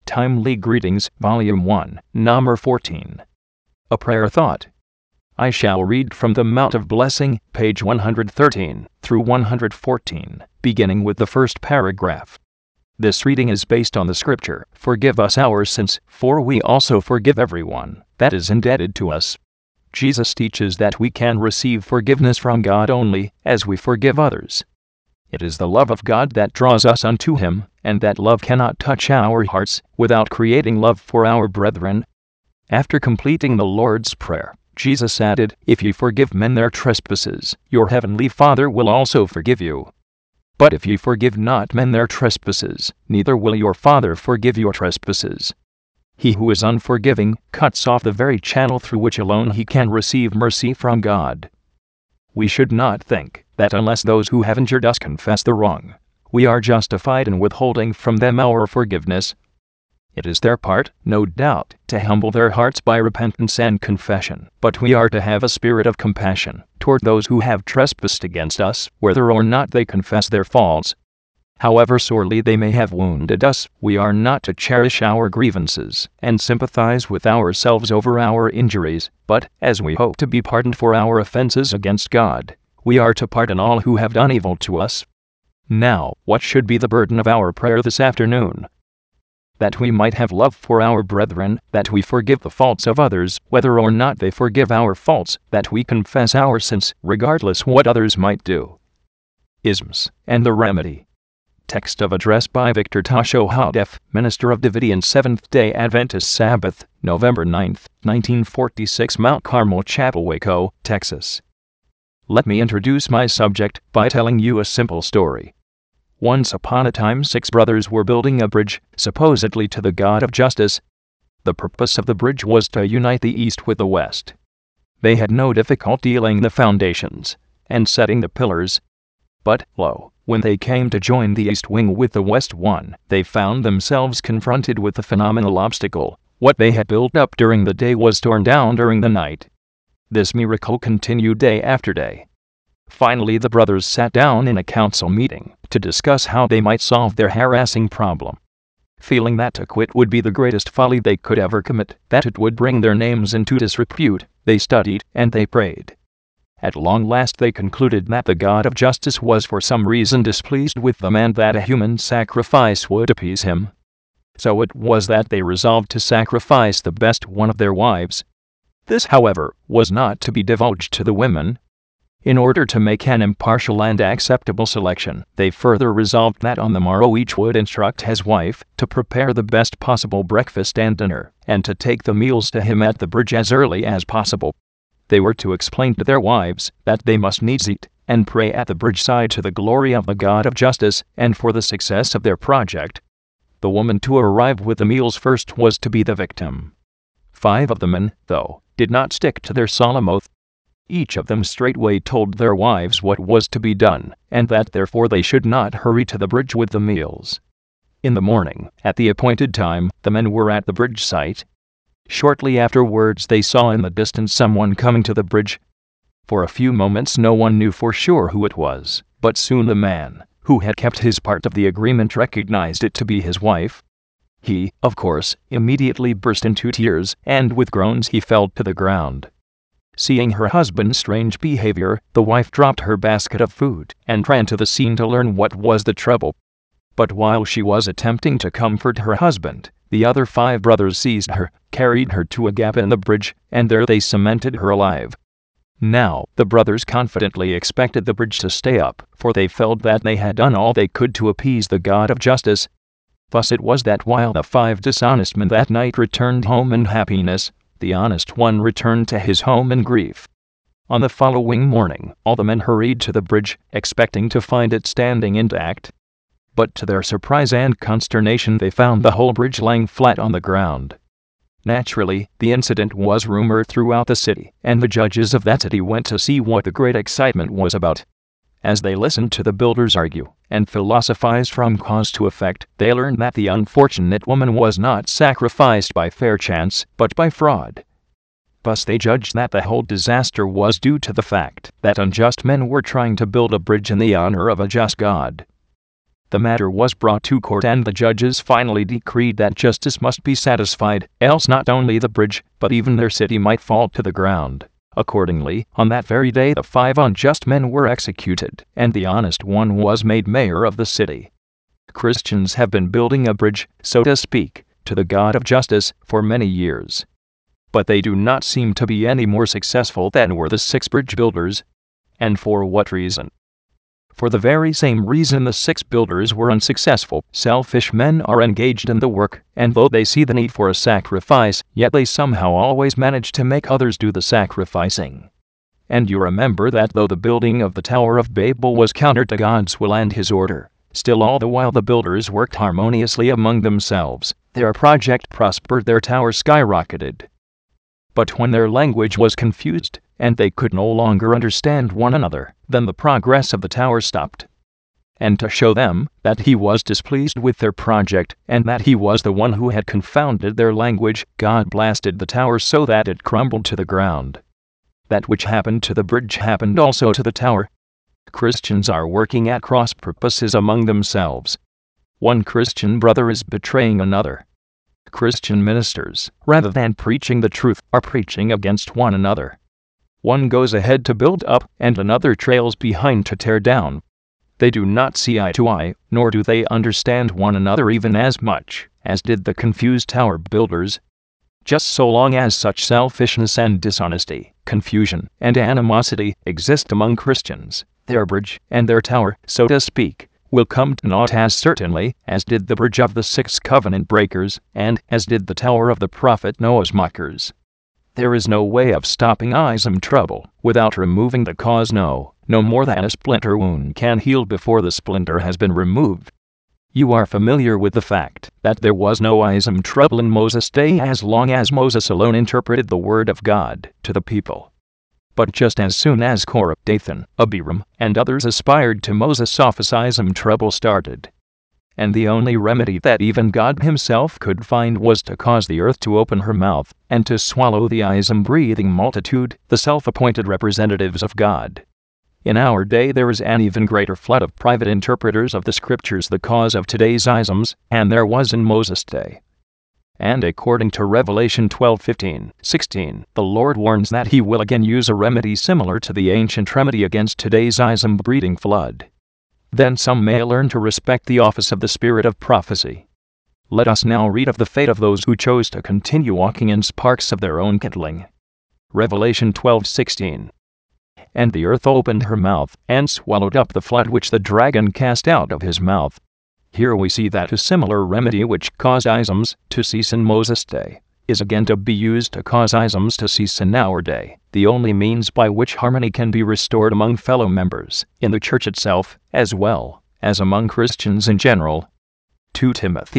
Timely Greetings, Volume 1, Number 14. A Prayer Thought. I shall read from the Mount of Blessing, page 113 through 114, beginning with the first paragraph. This reading is based on the scripture, "Forgive us our sins, for we also forgive everyone that is indebted to us." Jesus teaches that we can receive forgiveness from God only as we forgive others. It is the love of God that draws us unto Him, and that love cannot touch our hearts without creating love for our brethren. After completing the Lord's Prayer, Jesus added, "If ye forgive men their trespasses, your heavenly Father will also forgive you. But if ye forgive not men their trespasses, neither will your Father forgive your trespasses." He who is unforgiving cuts off the very channel through which alone he can receive mercy from God. We should not think that unless those who have injured us confess the wrong, we are justified in withholding from them our forgiveness. It is their part, no doubt, to humble their hearts by repentance and confession, but we are to have a spirit of compassion toward those who have trespassed against us, whether or not they confess their faults. However sorely they may have wounded us, we are not to cherish our grievances and sympathize with ourselves over our injuries, but, as we hope to be pardoned for our offenses against God, we are to pardon all who have done evil to us. Now, what should be the burden of our prayer this afternoon? That we might have love for our brethren, that we forgive the faults of others, whether or not they forgive our faults, that we confess our sins, regardless what others might do. Isms, and the remedy. Text of address by Victor Tasho Hadef, Minister of Davidian Seventh-day Adventist Sabbath, November 9, 1946, Mount Carmel Chapel, Waco, Texas. Let me introduce my subject by telling you a simple story. Once upon a time 6 brothers were building a bridge, supposedly to the God of justice. The purpose of the bridge was to unite the East with the West. They had no difficulty laying the foundations and setting the pillars. But, lo, when they came to join the East wing with the West one, they found themselves confronted with a phenomenal obstacle. What they had built up during the day was torn down during the night. This miracle continued day after day. Finally, the brothers sat down in a council meeting to discuss how they might solve their harassing problem. Feeling that to quit would be the greatest folly they could ever commit, that it would bring their names into disrepute, they studied and they prayed. At long last they concluded that the God of justice was for some reason displeased with them and that a human sacrifice would appease him. So it was that they resolved to sacrifice the best one of their wives. This, however, was not to be divulged to the women. In order to make an impartial and acceptable selection, they further resolved that on the morrow each would instruct his wife to prepare the best possible breakfast and dinner, and to take the meals to him at the bridge as early as possible. They were to explain to their wives that they must needs eat and pray at the bridge side to the glory of the God of justice and for the success of their project. The woman to arrive with the meals first was to be the victim. 5 of the men, though, did not stick to their solemn oath. Each of them straightway told their wives what was to be done, and that therefore they should not hurry to the bridge with the meals. In the morning, at the appointed time, the men were at the bridge site. Shortly afterwards they saw in the distance someone coming to the bridge. For a few moments no one knew for sure who it was, but soon the man, who had kept his part of the agreement, recognized it to be his wife. He, of course, immediately burst into tears, and with groans he fell to the ground. Seeing her husband's strange behavior, the wife dropped her basket of food and ran to the scene to learn what was the trouble. But while she was attempting to comfort her husband, the other 5 brothers seized her, carried her to a gap in the bridge, and there they cemented her alive. Now, the brothers confidently expected the bridge to stay up, for they felt that they had done all they could to appease the God of justice. Thus it was that while the 5 dishonest men that night returned home in happiness, the honest one returned to his home in grief. On the following morning, all the men hurried to the bridge, expecting to find it standing intact. But to their surprise and consternation they found the whole bridge lying flat on the ground. Naturally, the incident was rumored throughout the city, and the judges of that city went to see what the great excitement was about. As they listened to the builders argue and philosophize from cause to effect, they learned that the unfortunate woman was not sacrificed by fair chance, but by fraud. Thus they judged that the whole disaster was due to the fact that unjust men were trying to build a bridge in the honor of a just God. The matter was brought to court, and the judges finally decreed that justice must be satisfied, else not only the bridge, but even their city might fall to the ground. Accordingly, on that very day the 5 unjust men were executed, and the honest one was made mayor of the city. Christians have been building a bridge, so to speak, to the God of justice for many years. But they do not seem to be any more successful than were the 6 bridge builders. And for what reason? For the very same reason the 6 builders were unsuccessful. Selfish men are engaged in the work, and though they see the need for a sacrifice, yet they somehow always manage to make others do the sacrificing. And you remember that though the building of the Tower of Babel was counter to God's will and His order, still all the while the builders worked harmoniously among themselves. Their project prospered, their tower skyrocketed. But when their language was confused, and they could no longer understand one another, then the progress of the tower stopped. And to show them that He was displeased with their project, and that He was the one who had confounded their language, God blasted the tower so that it crumbled to the ground. That which happened to the bridge happened also to the tower. Christians are working at cross purposes among themselves. One Christian brother is betraying another. Christian ministers, rather than preaching the truth, are preaching against one another. One goes ahead to build up, and another trails behind to tear down. They do not see eye to eye, nor do they understand one another even as much as did the confused tower builders. Just so long as such selfishness and dishonesty, confusion and animosity exist among Christians, their bridge and their tower, so to speak, will come to naught as certainly as did the bridge of the 6 covenant breakers, and as did the tower of the prophet Noah's mockers. There is no way of stopping ism trouble without removing the cause. No more than a splinter wound can heal before the splinter has been removed. You are familiar with the fact that there was no ism trouble in Moses' day as long as Moses alone interpreted the word of God to the people. But just as soon as Korah, Dathan, Abiram, and others aspired to Moses' office, ism trouble started. And the only remedy that even God Himself could find was to cause the earth to open her mouth, and to swallow the ism-breathing multitude, the self-appointed representatives of God. In our day there is an even greater flood of private interpreters of the Scriptures, the cause of today's isms, and there was in Moses' day. And according to Revelation 12:15-16, the Lord warns that He will again use a remedy similar to the ancient remedy against today's ism-breeding flood. Then some may learn to respect the office of the spirit of prophecy. Let us now read of the fate of those who chose to continue walking in sparks of their own kindling. Revelation 12:16. And the earth opened her mouth, and swallowed up the flood which the dragon cast out of his mouth. Here we see that a similar remedy which caused isms to cease in Moses' day is again to be used to cause isms to cease in our day, the only means by which harmony can be restored among fellow members, in the church itself, as well as among Christians in general. 2 Timothy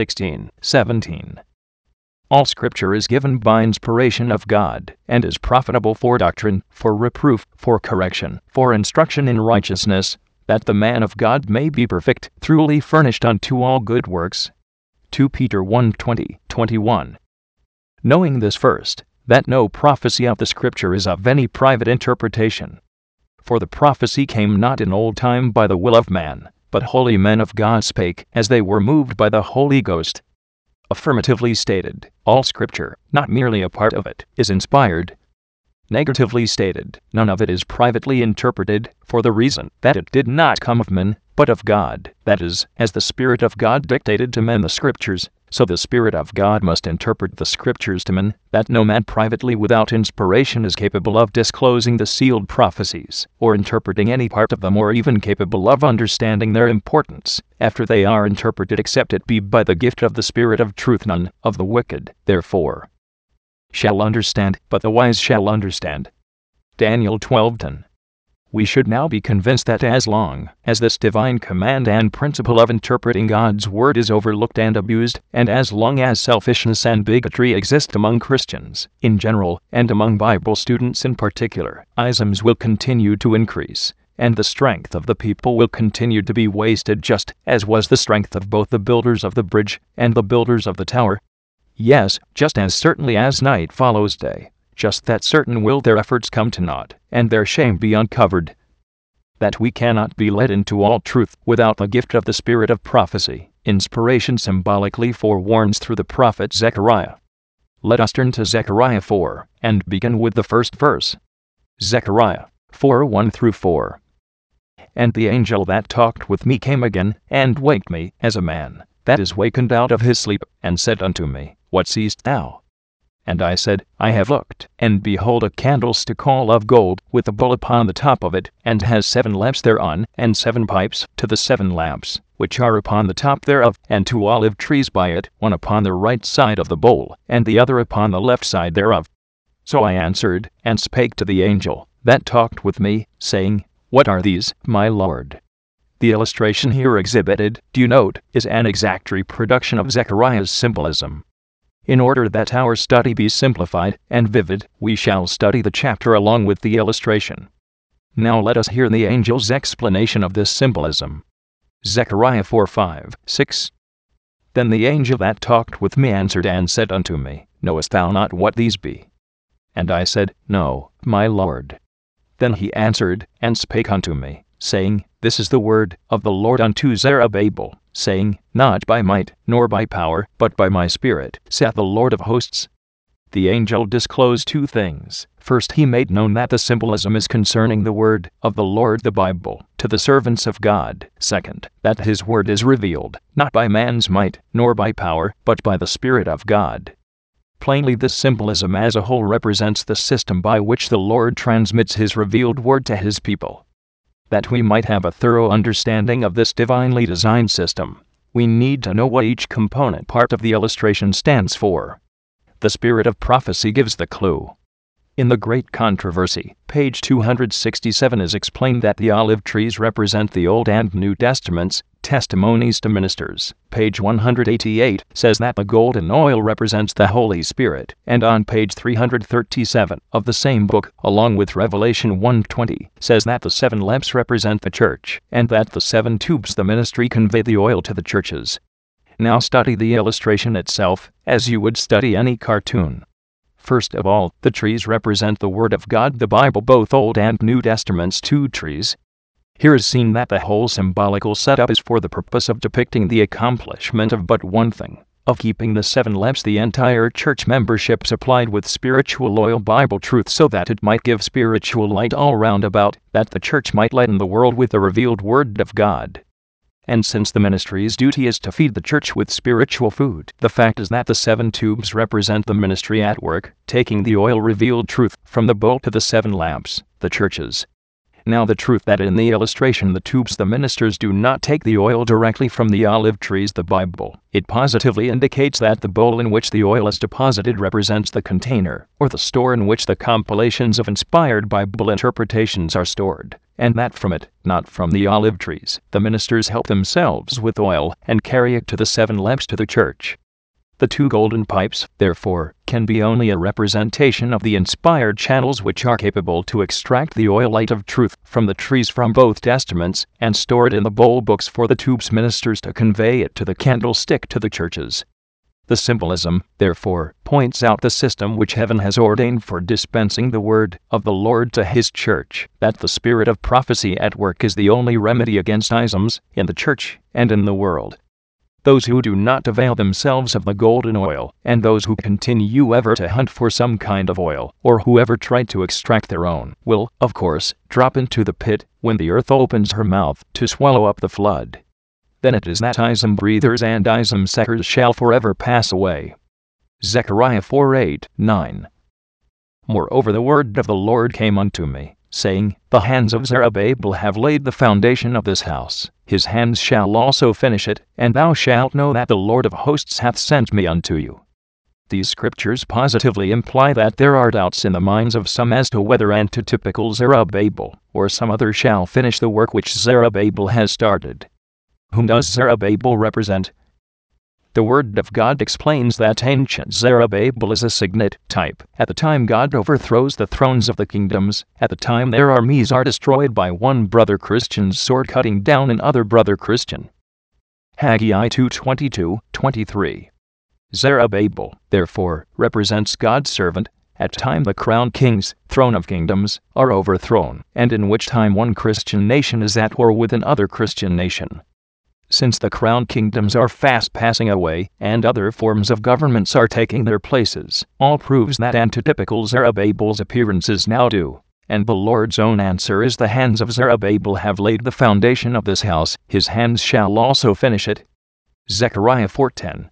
3:16-17. All Scripture is given by inspiration of God, and is profitable for doctrine, for reproof, for correction, for instruction in righteousness, that the man of God may be perfect, truly furnished unto all good works. 2 Peter 1:20-21. Knowing this first, that no prophecy of the Scripture is of any private interpretation. For the prophecy came not in old time by the will of man, but holy men of God spake, as they were moved by the Holy Ghost. Affirmatively stated, all Scripture, not merely a part of it, is inspired. Negatively stated, none of it is privately interpreted, for the reason that it did not come of men, but of God. That is, as the Spirit of God dictated to men the Scriptures, so the Spirit of God must interpret the Scriptures to men, that no man privately without inspiration is capable of disclosing the sealed prophecies, or interpreting any part of them, or even capable of understanding their importance, after they are interpreted, except it be by the gift of the Spirit of truth. None of the wicked, therefore, shall understand, but the wise shall understand. Daniel 12:10. We should now be convinced that as long as this divine command and principle of interpreting God's Word is overlooked and abused, and as long as selfishness and bigotry exist among Christians in general, and among Bible students in particular, isms will continue to increase, and the strength of the people will continue to be wasted, just as was the strength of both the builders of the bridge and the builders of the tower. Yes, just as certainly as night follows day, just that certain will their efforts come to naught, and their shame be uncovered. that we cannot be led into all truth without the gift of the spirit of prophecy. Inspiration symbolically forewarns through the prophet Zechariah. Let us turn to Zechariah 4, and begin with the first verse. Zechariah 4, 1-4. And the angel that talked with me came again, and waked me, as a man that is wakened out of his sleep, and said unto me, What seest thou? And I said, I have looked, and behold a candlestick all of gold, with a bowl upon the top of it, and has 7 lamps thereon, and 7 pipes to the 7 lamps, which are upon the top thereof, and 2 olive trees by it, one upon the right side of the bowl, and the other upon the left side thereof. So I answered, and spake to the angel that talked with me, saying, What are these, my Lord? The illustration here exhibited, do you note, is an exact reproduction of Zechariah's symbolism. In order that our study be simplified and vivid, we shall study the chapter along with the illustration. Now let us hear the angel's explanation of this symbolism. Zechariah 4, 5, 6. Then the angel that talked with me answered and said unto me, Knowest thou not what these be? And I said, No, my Lord. Then he answered, and spake unto me, saying, This is the word of the Lord unto Zerubbabel, saying, Not by might, nor by power, but by my Spirit, saith the Lord of hosts. The angel disclosed 2 things. First, he made known that the symbolism is concerning the word of the Lord, the Bible, to the servants of God. Second, that his word is revealed, not by man's might, nor by power, but by the Spirit of God. Plainly, this symbolism as a whole represents the system by which the Lord transmits his revealed word to his people. That we might have a thorough understanding of this divinely designed system, we need to know what each component part of the illustration stands for. The spirit of prophecy gives the clue. In The Great Controversy, page 267 is explained that the olive trees represent the Old and New Testaments, testimonies to ministers. Page 188 says that the golden oil represents the Holy Spirit, and on page 337 of the same book, along with Revelation 1:20, says that the 7 lamps represent the church, and that the 7 tubes the ministry convey the oil to the churches. Now study the illustration itself, as you would study any cartoon. First of all, the trees represent the Word of God, the Bible, both Old and New Testaments, 2 trees. Here is seen that the whole symbolical setup is for the purpose of depicting the accomplishment of but one thing, of keeping the 7 lamps, the entire church membership, supplied with spiritual oil, Bible truth, so that it might give spiritual light all round about, that the church might lighten the world with the revealed Word of God. And since the ministry's duty is to feed the church with spiritual food, the fact is that the 7 tubes represent the ministry at work, taking the oil, revealed truth, from the bowl to the 7 lamps, the churches. Now the truth that in the illustration the tubes, the ministers, do not take the oil directly from the olive trees, the Bible. It positively indicates that the bowl in which the oil is deposited represents the container, or the store in which the compilations of inspired Bible interpretations are stored, and that from it, not from the olive trees, the ministers help themselves with oil and carry it to the 7 lamps to the church. The 2 golden pipes, therefore, can be only a representation of the inspired channels which are capable to extract the oil light of truth from the trees from both testaments, and store it in the bowl books for the tubes ministers to convey it to the candlestick to the churches. The symbolism, therefore, points out the system which heaven has ordained for dispensing the word of the Lord to his church, that the spirit of prophecy at work is the only remedy against isms in the church and in the world. Those who do not avail themselves of the golden oil, and those who continue ever to hunt for some kind of oil, or who ever try to extract their own, will, of course, drop into the pit when the earth opens her mouth to swallow up the flood. Then it is that ism breathers and ism suckers shall forever pass away. Zechariah 4:8, 9. Moreover the word of the Lord came unto me, saying, The hands of Zerubbabel have laid the foundation of this house, his hands shall also finish it, and thou shalt know that the Lord of hosts hath sent me unto you. These scriptures positively imply that there are doubts in the minds of some as to whether antitypical Zerubbabel, or some other, shall finish the work which Zerubbabel has started. Whom does Zerubbabel represent? The Word of God explains that ancient Zerubbabel is a signet type. At the time God overthrows the thrones of the kingdoms, at the time their armies are destroyed by one brother Christian's sword cutting down another brother Christian. Haggai 2:22, 23. Zerubbabel, therefore, represents God's servant, at time the crowned kings, throne of kingdoms, are overthrown, and in which time one Christian nation is at war with another Christian nation. Since the crowned kingdoms are fast passing away, and other forms of governments are taking their places, all proves that antitypical Zerubbabel's appearance is now due. And the Lord's own answer is, the hands of Zerubbabel have laid the foundation of this house, his hands shall also finish it. Zechariah 4:10.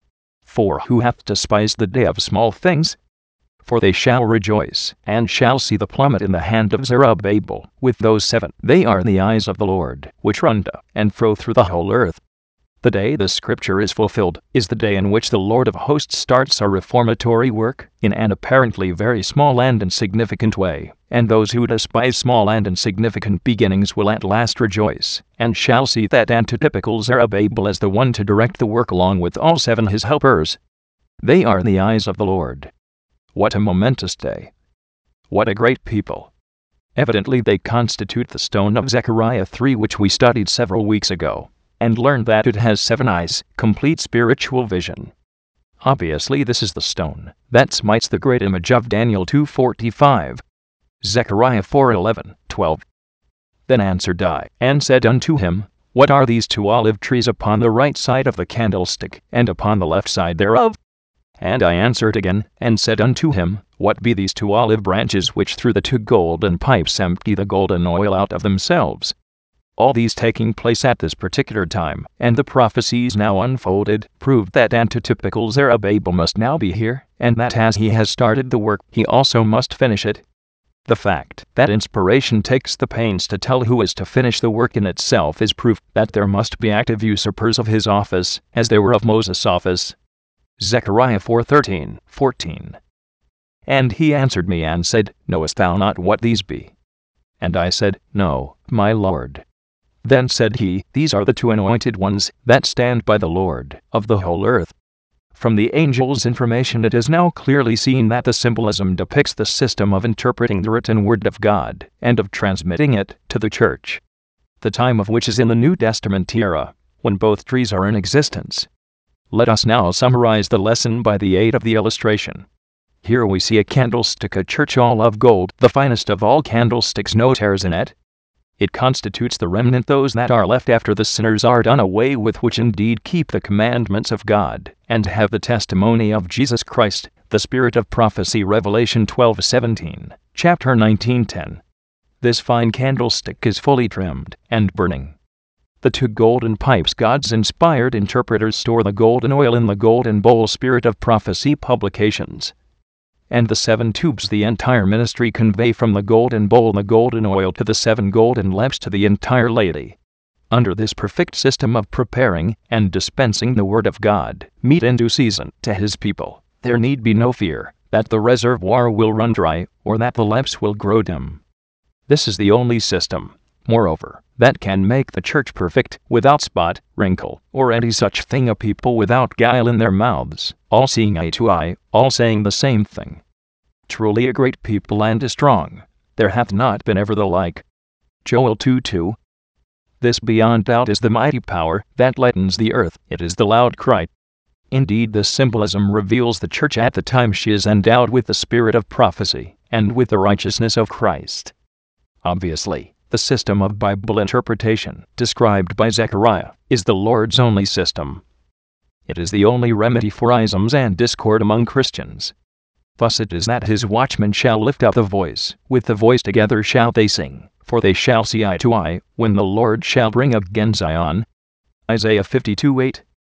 For who hath despised the day of small things? For they shall rejoice, and shall see the plummet in the hand of Zerubbabel, with those 7. They are the eyes of the Lord, which run to and fro through the whole earth. The day the scripture is fulfilled is the day in which the Lord of hosts starts a reformatory work, in an apparently very small and insignificant way, and those who despise small and insignificant beginnings will at last rejoice, and shall see that antitypical Zerubbabel as the one to direct the work along with all 7 his helpers. They are the eyes of the Lord. What a momentous day! What a great people! Evidently they constitute the stone of Zechariah 3, which we studied several weeks ago, and learned that it has 7 eyes, complete spiritual vision. Obviously this is the stone that smites the great image of Daniel 2:45. Zechariah 4:11, 12. Then answered I, and said unto him, What are these 2 olive trees upon the right side of the candlestick, and upon the left side thereof? And I answered again, and said unto him, What be these 2 olive branches which through the 2 golden pipes empty the golden oil out of themselves? All these taking place at this particular time, and the prophecies now unfolded, proved that antitypical Zerubbabel must now be here, and that as he has started the work, he also must finish it. The fact that inspiration takes the pains to tell who is to finish the work in itself is proof that there must be active usurpers of his office, as there were of Moses' office. Zechariah 4:13, 14. And he answered me and said, Knowest thou not what these be? And I said, No, my Lord. Then said he, These are the 2 anointed ones that stand by the Lord of the whole earth. From the angel's information it is now clearly seen that the symbolism depicts the system of interpreting the written word of God, and of transmitting it to the church. The time of which is in the New Testament era, when both trees are in existence. Let us now summarize the lesson by the aid of the illustration. Here we see a candlestick, a church all of gold, the finest of all candlesticks, no tares in it. It constitutes the remnant, those that are left after the sinners are done away with, which indeed keep the commandments of God, and have the testimony of Jesus Christ, the spirit of prophecy. Revelation 12:17, chapter 19:10. This fine candlestick is fully trimmed and burning. The 2 golden pipes, God's inspired interpreters, store the golden oil in the golden bowl, spirit of prophecy publications. And the 7 tubes, the entire ministry, convey from the golden bowl the golden oil to the 7 golden lamps, to the entire laity. Under this perfect system of preparing and dispensing the word of God, meet in due season, to his people, there need be no fear that the reservoir will run dry, or that the lamps will grow dim. This is the only system, moreover, that can make the church perfect, without spot, wrinkle, or any such thing, a people without guile in their mouths, all seeing eye to eye, all saying the same thing. Truly a great people and a strong, there hath not been ever the like. Joel 2:2. This beyond doubt is the mighty power that lightens the earth, it is the loud cry. Indeed, this symbolism reveals the church at the time she is endowed with the spirit of prophecy, and with the righteousness of Christ. Obviously, the system of Bible interpretation, described by Zechariah, is the Lord's only system. It is the only remedy for isms and discord among Christians. Thus it is that his watchmen shall lift up the voice, with the voice together shall they sing, for they shall see eye to eye, when the Lord shall bring again Zion. Isaiah 52:8,